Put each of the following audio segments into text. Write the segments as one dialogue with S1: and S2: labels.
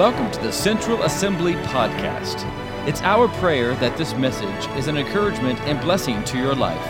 S1: Welcome to the Central Assembly Podcast. It's our prayer that this message is an encouragement and blessing to your life.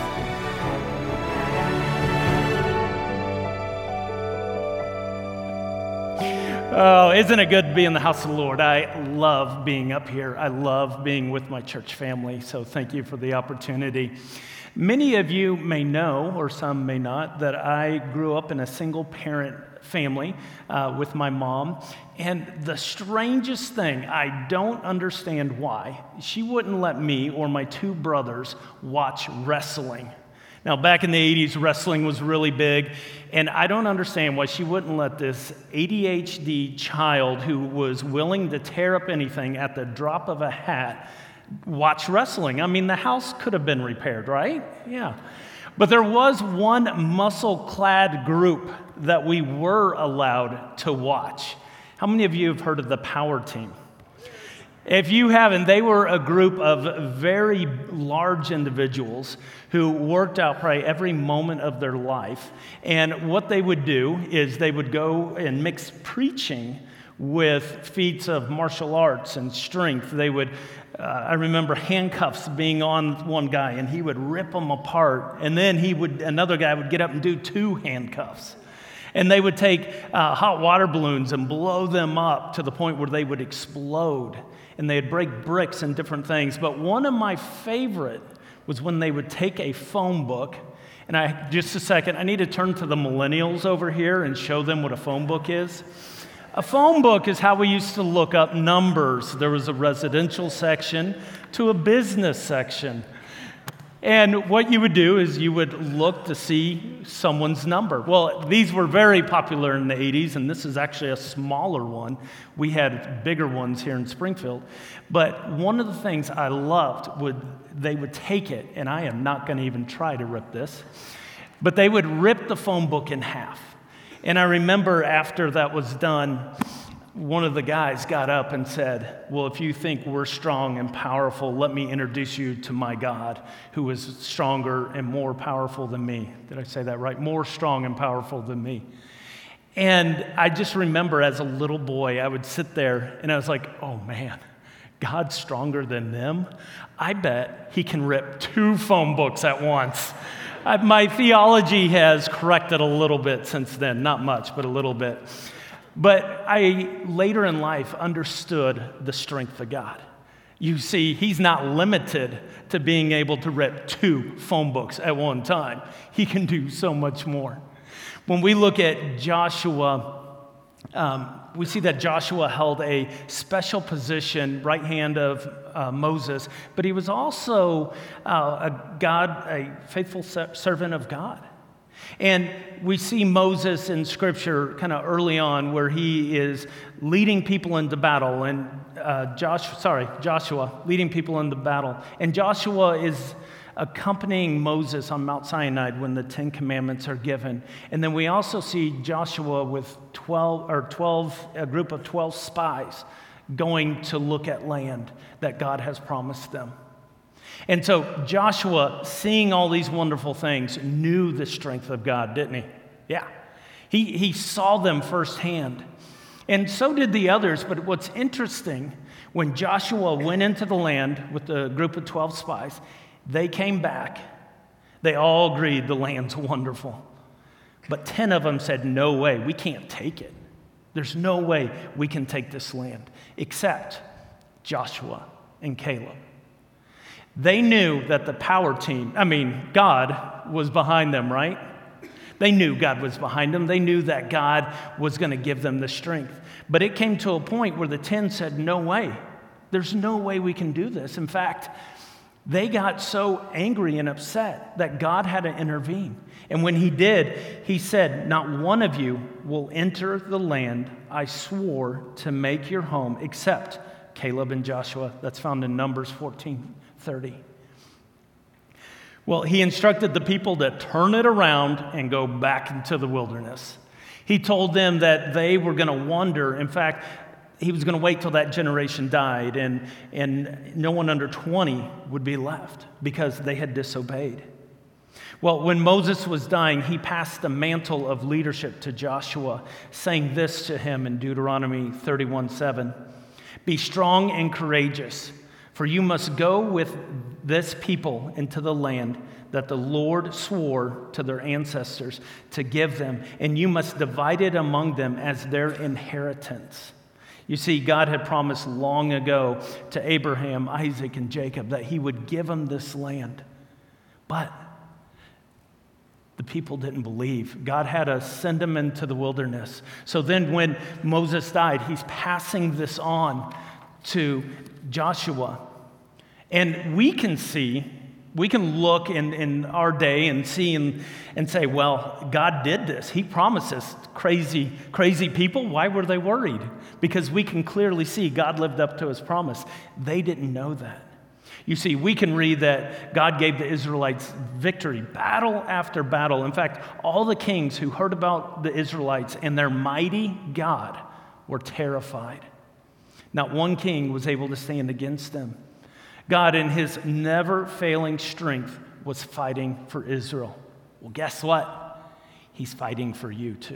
S2: Oh, isn't it good to be in the house of the Lord? I love being up here. I love being with my church family, so thank you for the opportunity. Many of you may know, or some may not, that I grew up in a single-parent family with my mom, and the strangest thing, I don't understand why, she wouldn't let me or my two brothers watch wrestling. Now, back in the 80s, wrestling was really big, and I don't understand why she wouldn't let this ADHD child who was willing to tear up anything at the drop of a hat watch wrestling. I mean, the house could have been repaired, right? Yeah. But there was one muscle-clad group that we were allowed to watch. How many of you have heard of the Power Team? If you haven't, they were a group of very large individuals who worked out probably every moment of their life. And what they would do is they would go and mix preaching with feats of martial arts and strength. They would, I remember handcuffs being on one guy, and he would rip them apart. And then another guy would get up and do two handcuffs. And they would take hot water balloons and blow them up to the point where they would explode. And they'd break bricks and different things. But one of my favorite was when they would take a phone book. And just a second, I need to turn to the millennials over here and show them what a phone book is. A phone book is how we used to look up numbers. There was a residential section to a business section. And what you would do is you would look to see someone's number. Well, these were very popular in the 80s, and this is actually a smaller one. We had bigger ones here in Springfield. But one of the things I loved they would take it, and I am not going to even try to rip this, but they would rip the phone book in half. And I remember after that was done, one of the guys got up and said, well, if you think we're strong and powerful, let me introduce you to my God, who is stronger and more powerful than me. Did I say that right? More strong and powerful than me. And I just remember as a little boy, I would sit there and I was like, oh man, God's stronger than them? I bet he can rip two phone books at once. My theology has corrected a little bit since then. Not much, but a little bit. But I, later in life, understood the strength of God. You see, he's not limited to being able to rip two phone books at one time. He can do so much more. When we look at Joshua, we see that Joshua held a special position, right hand of Moses, but he was also a faithful servant of God. And we see Moses in Scripture kind of early on where he is leading people into battle, and Joshua leading people into battle. And Joshua is accompanying Moses on Mount Sinai when the Ten Commandments are given. And then we also see Joshua with a group of 12 spies going to look at land that God has promised them. And so Joshua, seeing all these wonderful things, knew the strength of God, didn't he? Yeah. He saw them firsthand. And so did the others. But what's interesting, when Joshua went into the land with the group of 12 spies, they came back. They all agreed the land's wonderful. But 10 of them said, no way, we can't take it. There's no way we can take this land, except Joshua and Caleb. They knew that the power team, God was behind them, right? They knew God was behind them. They knew that God was going to give them the strength. But it came to a point where the 10 said, no way. There's no way we can do this. In fact, they got so angry and upset that God had to intervene. And when he did, he said, not one of you will enter the land I swore to make your home, except Caleb and Joshua. That's found in Numbers 14:30. Well, he instructed the people to turn it around and go back into the wilderness. He told them that they were going to wander. In fact, he was going to wait till that generation died, and no one under 20 would be left because they had disobeyed. Well, when Moses was dying, he passed the mantle of leadership to Joshua, saying this to him in Deuteronomy 31:7. Be strong and courageous, for you must go with this people into the land that the Lord swore to their ancestors to give them, and you must divide it among them as their inheritance. You see, God had promised long ago to Abraham, Isaac, and Jacob that he would give them this land. But the people didn't believe. God had to send them into the wilderness. So then when Moses died, he's passing this on to Joshua. And we can look in our day and see and say, well, God did this. He promised us crazy people. Why were they worried? Because we can clearly see God lived up to his promise. They didn't know that. You see, we can read that God gave the Israelites victory, battle after battle. In fact, all the kings who heard about the Israelites and their mighty God were terrified. Not one king was able to stand against them. God, in his never-failing strength, was fighting for Israel. Well, guess what? He's fighting for you too.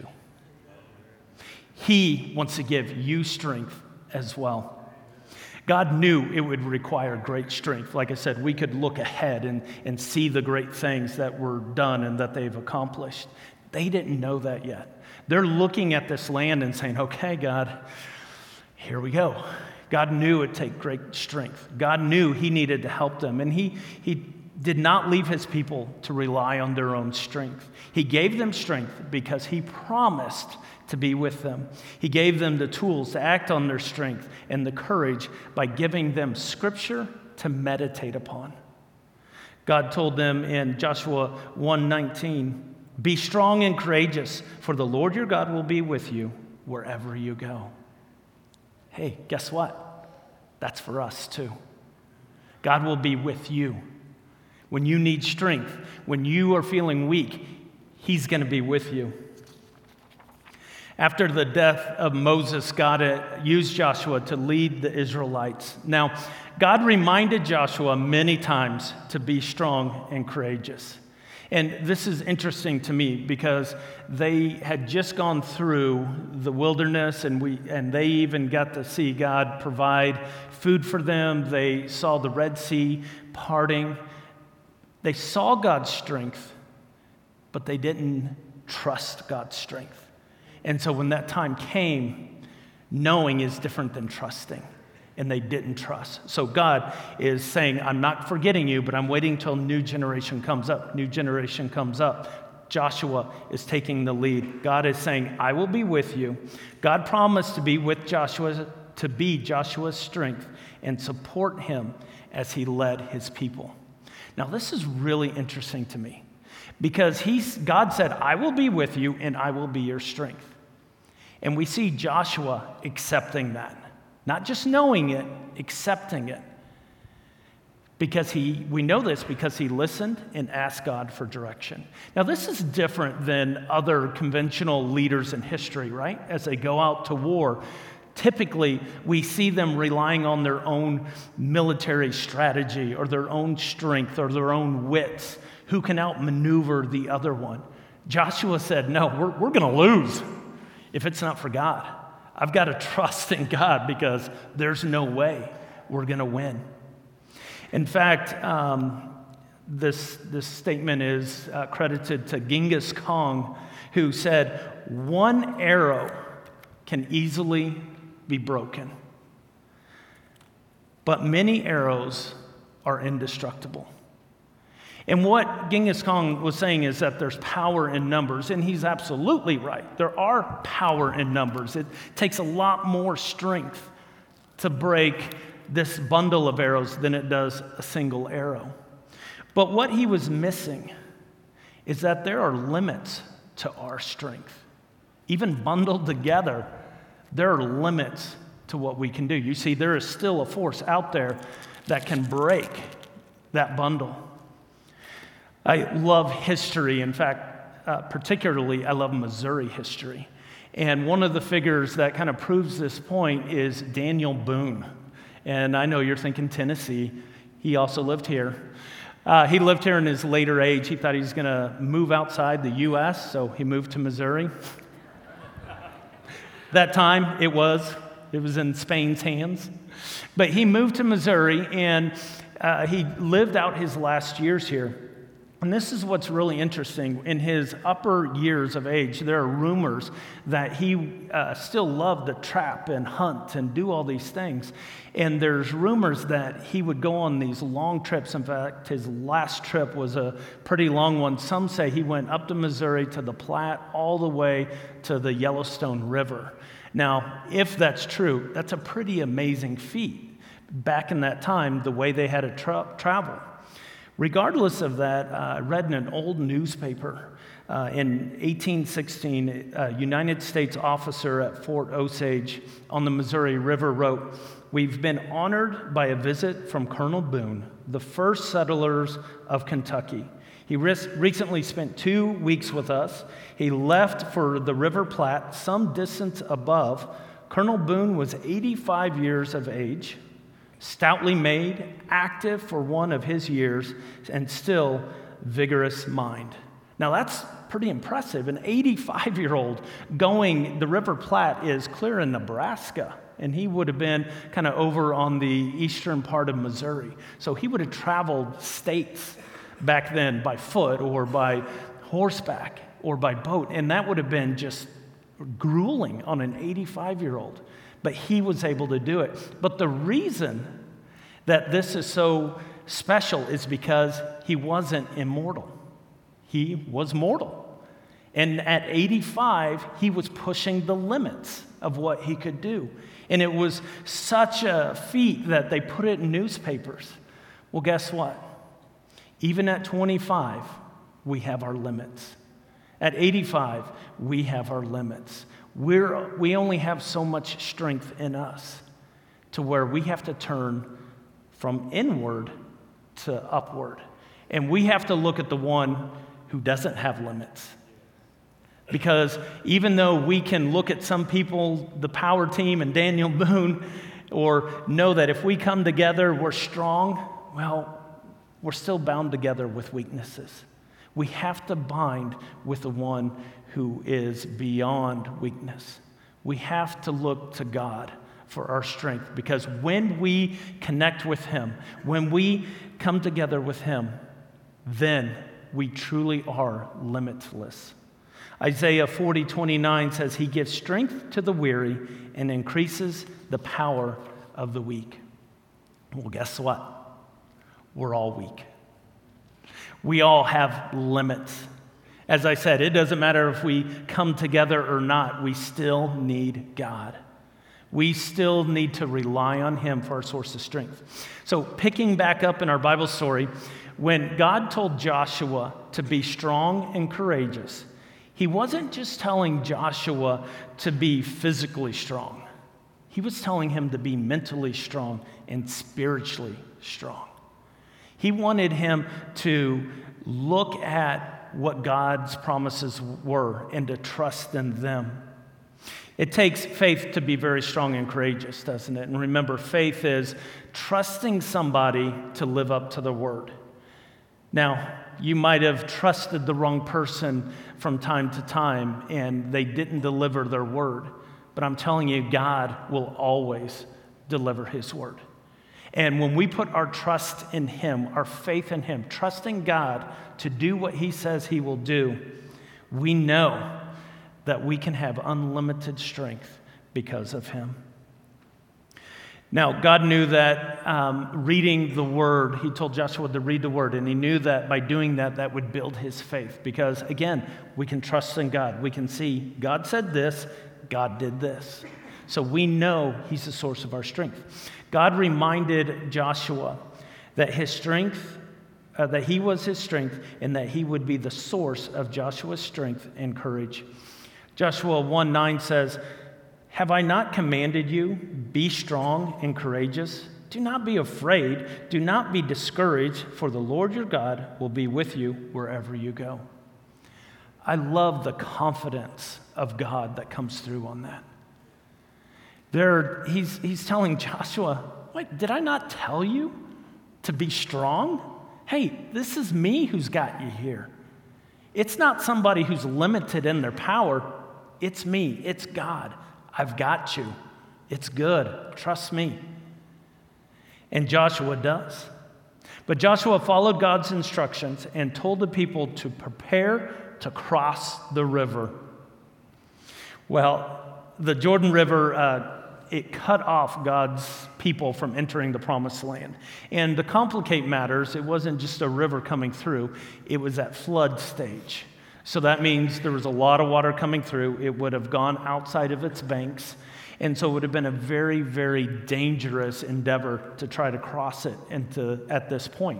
S2: He wants to give you strength as well. God knew it would require great strength. Like I said, we could look ahead and see the great things that were done and that they've accomplished. They didn't know that yet. They're looking at this land and saying, okay, God, here we go. God knew it'd take great strength. God knew he needed to help them. And he did not leave his people to rely on their own strength. He gave them strength because he promised to be with them. He gave them the tools to act on their strength and the courage by giving them scripture to meditate upon. God told them in Joshua 1:19, be strong and courageous, for the Lord your God will be with you wherever you go. Hey, guess what? That's for us too. God will be with you. When you need strength, when you are feeling weak, he's going to be with you. After the death of Moses, God used Joshua to lead the Israelites. Now, God reminded Joshua many times to be strong and courageous. And this is interesting to me because they had just gone through the wilderness and they even got to see God provide food for them. They saw the Red Sea parting. They saw God's strength, but they didn't trust God's strength. And so when that time came, knowing is different than trusting. And they didn't trust. So God is saying, I'm not forgetting you, but I'm waiting till new generation comes up. New generation comes up. Joshua is taking the lead. God is saying, I will be with you. God promised to be with Joshua, to be Joshua's strength and support him as he led his people. Now, this is really interesting to me because God said, I will be with you and I will be your strength. And we see Joshua accepting that. Not just knowing it, accepting it. Because we know this because he listened and asked God for direction. Now, this is different than other conventional leaders in history, right? As they go out to war, typically we see them relying on their own military strategy or their own strength or their own wits, who can outmaneuver the other one. Joshua said, no, we're going to lose if it's not for God. I've got to trust in God because there's no way we're going to win. In fact, this statement is credited to Genghis Khan, who said, one arrow can easily be broken, but many arrows are indestructible. And what Genghis Khan was saying is that there's power in numbers, and he's absolutely right. There are power in numbers. It takes a lot more strength to break this bundle of arrows than it does a single arrow. But what he was missing is that there are limits to our strength. Even bundled together, there are limits to what we can do. You see, there is still a force out there that can break that bundle. I love history. In fact, particularly, I love Missouri history. And one of the figures that kind of proves this point is Daniel Boone. And I know you're thinking Tennessee. He also lived here. He lived here in his later age. He thought he was going to move outside the U.S., so he moved to Missouri. That time, it was in Spain's hands. But he moved to Missouri, and he lived out his last years here. And this is what's really interesting. In his upper years of age, there are rumors that he still loved to trap and hunt and do all these things. And there's rumors that he would go on these long trips. In fact, his last trip was a pretty long one. Some say he went up to Missouri to the Platte, all the way to the Yellowstone River. Now, if that's true, that's a pretty amazing feat. Back in that time, the way they had to travel. Regardless of that, I read in an old newspaper in 1816, a United States officer at Fort Osage on the Missouri River wrote, "We've been honored by a visit from Colonel Boone, the first settlers of Kentucky. He recently spent 2 weeks with us. He left for the River Platte, some distance above. Colonel Boone was 85 years of age, stoutly made, active for one of his years, and still vigorous mind." Now that's pretty impressive. An 85-year-old going, the River Platte is clear in Nebraska, and he would have been kind of over on the eastern part of Missouri. So he would have traveled states back then by foot or by horseback or by boat, and that would have been just grueling on an 85-year-old. But he was able to do it. But the reason that this is so special is because he wasn't immortal. He was mortal. And at 85, he was pushing the limits of what he could do. And it was such a feat that they put it in newspapers. Well, guess what? Even at 25, we have our limits. At 85, we have our limits. We only have so much strength in us to where we have to turn from inward to upward. And we have to look at the one who doesn't have limits. Because even though we can look at some people, the power team and Daniel Boone, or know that if we come together, we're strong, well, we're still bound together with weaknesses. We have to bind with the one who is beyond weakness. We have to look to God for our strength, because when we connect with him, when we come together with him, then we truly are limitless. Isaiah 40:29 says, "He gives strength to the weary and increases the power of the weak." Well, guess what? We're all weak. We all have limits. As I said, it doesn't matter if we come together or not, we still need God. We still need to rely on him for our source of strength. So picking back up in our Bible story, when God told Joshua to be strong and courageous, he wasn't just telling Joshua to be physically strong. He was telling him to be mentally strong and spiritually strong. He wanted him to look at what God's promises were and to trust in them. It takes faith to be very strong and courageous, doesn't it? And remember, faith is trusting somebody to live up to the word. Now, you might have trusted the wrong person from time to time and they didn't deliver their word. But I'm telling you, God will always deliver his word. And when we put our trust in him, our faith in him, trusting God to do what he says he will do, we know that we can have unlimited strength because of him. Now, God knew that reading the word, he told Joshua to read the word, and he knew that by doing that, that would build his faith. Because, again, we can trust in God. We can see God said this, God did this. So we know he's the source of our strength. God reminded Joshua that his strength, that he was his strength, and that he would be the source of Joshua's strength and courage. Joshua 1:9 says, "Have I not commanded you, be strong and courageous? Do not be afraid, do not be discouraged, for the Lord your God will be with you wherever you go." I love the confidence of God that comes through on that. He's telling Joshua, "Wait, did I not tell you to be strong Hey, this is me who's got you here. It's not somebody who's limited in their power. It's me. It's God. I've got you. It's good. Trust me. And Joshua does. But Joshua followed God's instructions and told the people to prepare to cross the river. Well, the Jordan River, it cut off God's people from entering the promised land. And to complicate matters, it wasn't just a river coming through, it was at flood stage. So that means there was a lot of water coming through. It would have gone outside of its banks. And so it would have been a very, very dangerous endeavor to try to cross it at this point.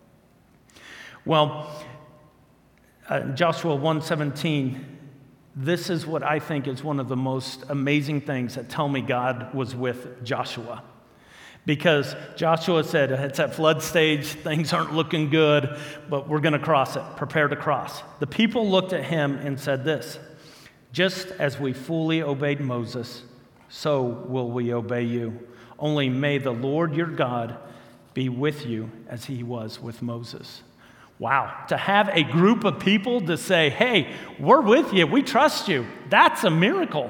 S2: Well, Joshua 1:17, this is what I think is one of the most amazing things that tell me God was with Joshua. Because Joshua said, it's at flood stage, things aren't looking good, but we're going to cross it. Prepare to cross. The people looked at him and said this, just as we fully obeyed Moses, so will we obey you. Only may the Lord your God be with you as he was with Moses. Wow, to have a group of people to say, hey, we're with you, we trust you, that's a miracle.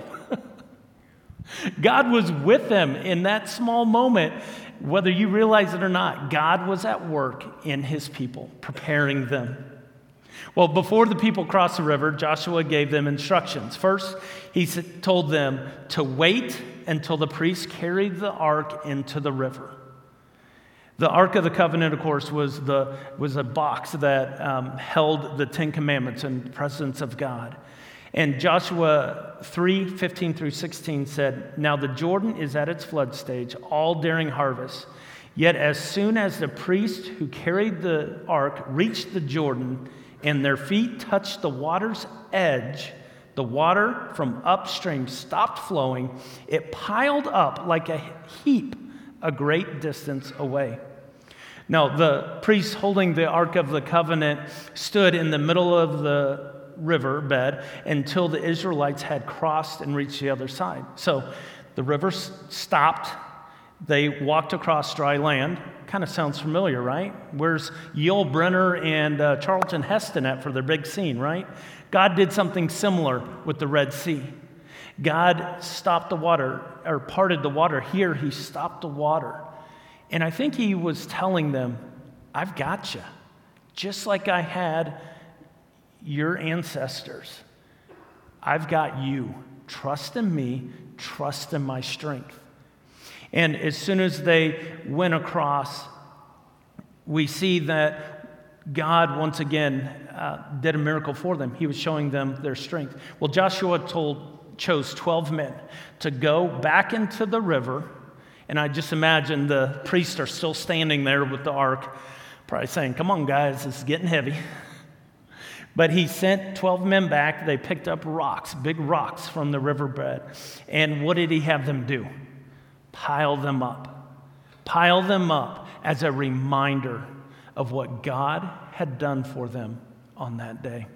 S2: God was with them in that small moment. Whether you realize it or not, God was at work in his people, preparing them. Well, before the people crossed the river, Joshua gave them instructions. First, he told them to wait until the priests carried the ark into the river. The Ark of the Covenant, of course, was a box that held the Ten Commandments in the presence of God. And Joshua 3:15 through 16 said, now the Jordan is at its flood stage, all during harvest. Yet as soon as the priests who carried the ark reached the Jordan and their feet touched the water's edge, the water from upstream stopped flowing. It piled up like a heap a great distance away. Now, the priests holding the Ark of the Covenant stood in the middle of the river bed until the Israelites had crossed and reached the other side. So the river stopped. They walked across dry land. Kind of sounds familiar, right? Where's Yul Brynner and Charlton Heston at for their big scene, right? God did something similar with the Red Sea. God stopped the water, or parted the water. Here, he stopped the water. And I think he was telling them, I've got you, just like I had your ancestors. I've got you. Trust in me, trust in my strength. And as soon as they went across, we see that God once again did a miracle for them. He was showing them their strength. Well, Joshua chose 12 men to go back into the river. And I just imagine the priests are still standing there with the ark, probably saying, come on, guys, this is getting heavy. But he sent 12 men back. They picked up rocks, big rocks from the riverbed. And what did he have them do? Pile them up. Pile them up as a reminder of what God had done for them on that day.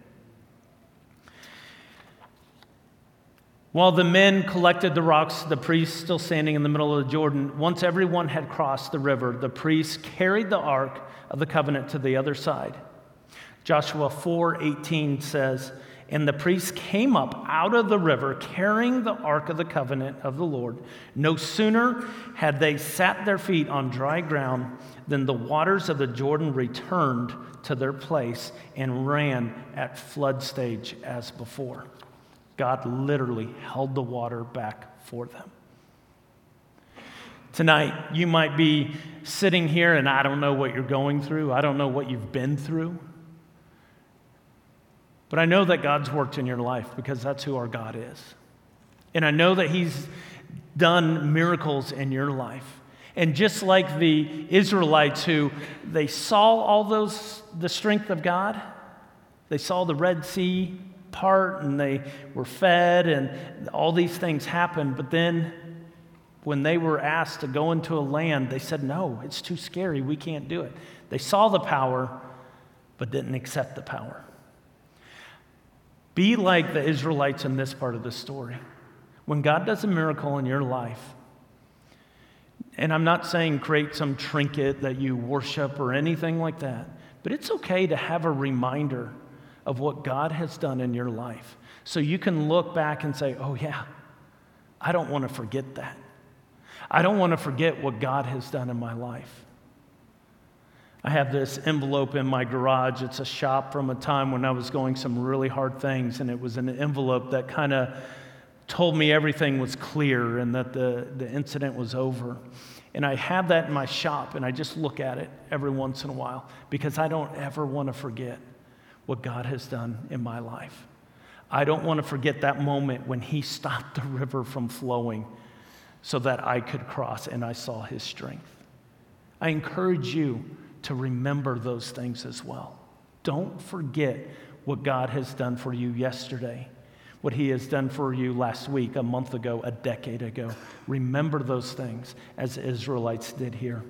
S2: While the men collected the rocks, the priests still standing in the middle of the Jordan, once everyone had crossed the river, the priests carried the Ark of the Covenant to the other side. Joshua 4:18 says, and the priests came up out of the river carrying the Ark of the Covenant of the Lord. No sooner had they sat their feet on dry ground than the waters of the Jordan returned to their place and ran at flood stage as before. God literally held the water back for them. Tonight, you might be sitting here and I don't know what you're going through. I don't know what you've been through. But I know that God's worked in your life because that's who our God is. And I know that he's done miracles in your life. And just like the Israelites who they saw the strength of God, they saw the Red Sea part and they were fed and all these things happened. But then when they were asked to go into a land, they said, no, it's too scary. We can't do it. They saw the power, but didn't accept the power. Be like the Israelites in this part of the story. When God does a miracle in your life, and I'm not saying create some trinket that you worship or anything like that, But it's okay to have a reminder of what God has done in your life. So you can look back and say, oh yeah, I don't want to forget that. I don't want to forget what God has done in my life. I have this envelope in my garage. It's a shop from a time when I was going some really hard things, and it was an envelope that kind of told me everything was clear and that the incident was over. And I have that in my shop, and I just look at it every once in a while because I don't ever want to forget what God has done in my life. I don't want to forget that moment when he stopped the river from flowing so that I could cross and I saw his strength. I encourage you to remember those things as well. Don't forget what God has done for you yesterday, what he has done for you last week, a month ago, a decade ago. Remember those things as the Israelites did here.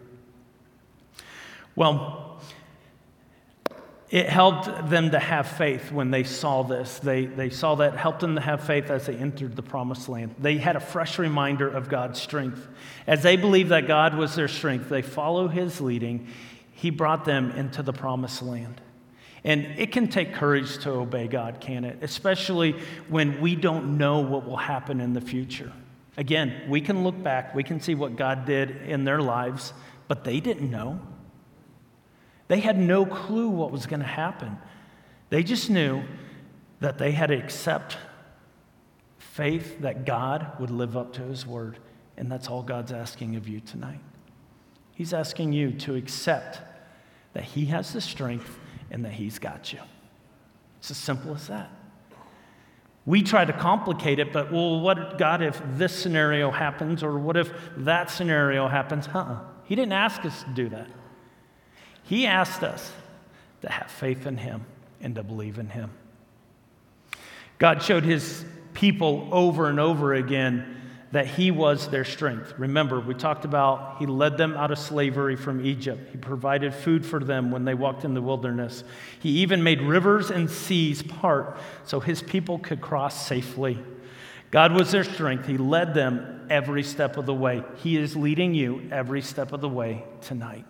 S2: Well, it helped them to have faith when they saw this. They saw that, helped them to have faith as they entered the promised land. They had a fresh reminder of God's strength. As they believed that God was their strength, they follow his leading. He brought them into the promised land. And it can take courage to obey God, can it? Especially when we don't know what will happen in the future. Again, we can look back, we can see what God did in their lives, but they didn't know. They had no clue what was going to happen. They just knew that they had to accept faith that God would live up to his word. And that's all God's asking of you tonight. He's asking you to accept that he has the strength and that he's got you. It's as simple as that. We try to complicate it, but well, what, God, if this scenario happens, or what if that scenario happens? He didn't ask us to do that. He asked us to have faith in him and to believe in him. God showed his people over and over again that he was their strength. Remember, we talked about he led them out of slavery from Egypt. He provided food for them when they walked in the wilderness. He even made rivers and seas part so his people could cross safely. God was their strength. He led them every step of the way. He is leading you every step of the way tonight.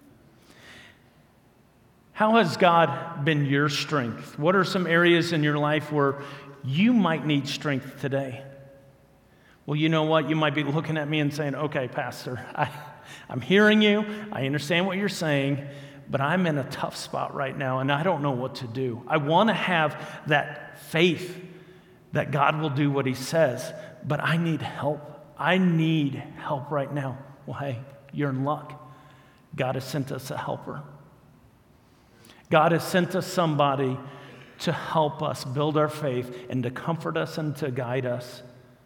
S2: How has God been your strength? What are some areas in your life where you might need strength today? Well, you know what? You might be looking at me and saying, okay, Pastor, I'm hearing you. I understand what you're saying, but I'm in a tough spot right now, and I don't know what to do. I want to have that faith that God will do what he says, but I need help. I need help right now. Well, hey, you're in luck. God has sent us a helper. God has sent us somebody to help us build our faith and to comfort us and to guide us.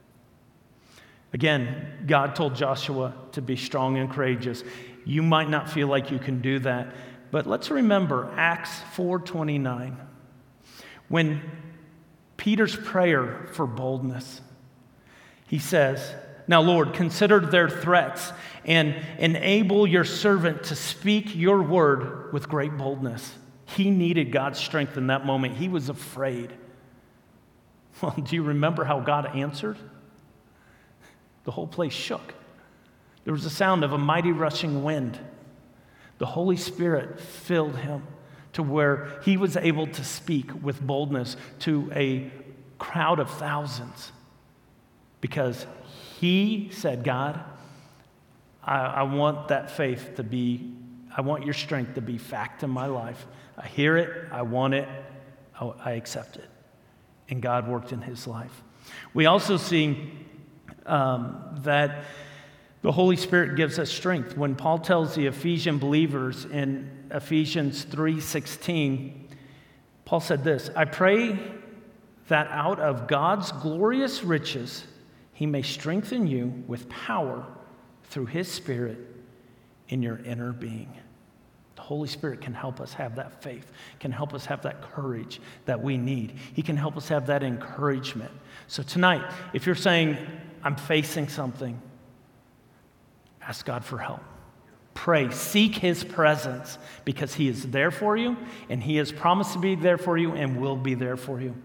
S2: Again, God told Joshua to be strong and courageous. You might not feel like you can do that, but let's remember Acts 4:29. When Peter's prayer for boldness, he says, "Now, Lord, consider their threats and enable your servant to speak your word with great boldness." He needed God's strength in that moment. He was afraid. Well, do you remember how God answered? The whole place shook. There was a sound of a mighty rushing wind. The Holy Spirit filled him to where he was able to speak with boldness to a crowd of thousands because he said, God, I want that faith to be, I want your strength to be fact in my life. I hear it, I want it, I accept it. And God worked in his life. We also see that the Holy Spirit gives us strength. When Paul tells the Ephesian believers in Ephesians 3:16, Paul said this, I pray that out of God's glorious riches he may strengthen you with power through his Spirit in your inner being. The Holy Spirit can help us have that faith, can help us have that courage that we need. He can help us have that encouragement. So tonight, if you're saying, I'm facing something, ask God for help. Pray, seek his presence because he is there for you and he has promised to be there for you and will be there for you.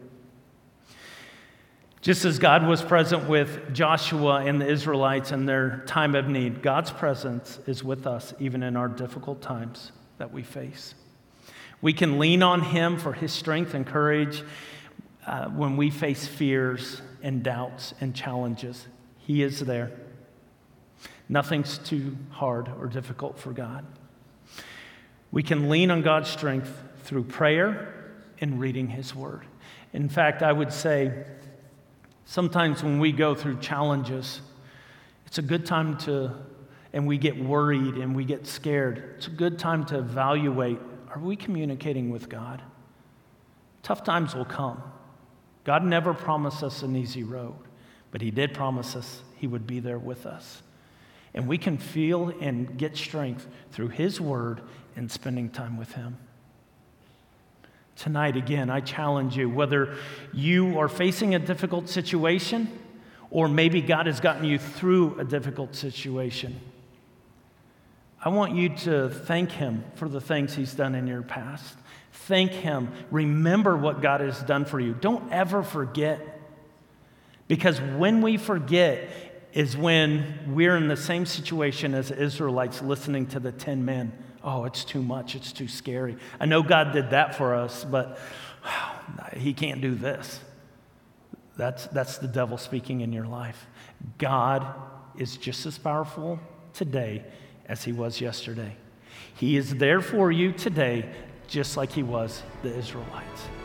S2: Just as God was present with Joshua and the Israelites in their time of need, God's presence is with us even in our difficult times that we face. We can lean on him for his strength and courage when we face fears and doubts and challenges. He is there. Nothing's too hard or difficult for God. We can lean on God's strength through prayer and reading his word. In fact, I would say sometimes when we go through challenges, it's a good time and we get worried and we get scared. It's a good time to evaluate, are we communicating with God? Tough times will come. God never promised us an easy road, but he did promise us he would be there with us. And we can feel and get strength through his word and spending time with him. Tonight, again, I challenge you, whether you are facing a difficult situation or maybe God has gotten you through a difficult situation, I want you to thank him for the things he's done in your past. Thank him. Remember what God has done for you. Don't ever forget. Because when we forget is when we're in the same situation as the Israelites listening to the 10 men. Oh, it's too much. It's too scary. I know God did that for us, but he can't do this. That's the devil speaking in your life. God is just as powerful today as he was yesterday. He is there for you today, just like he was the Israelites.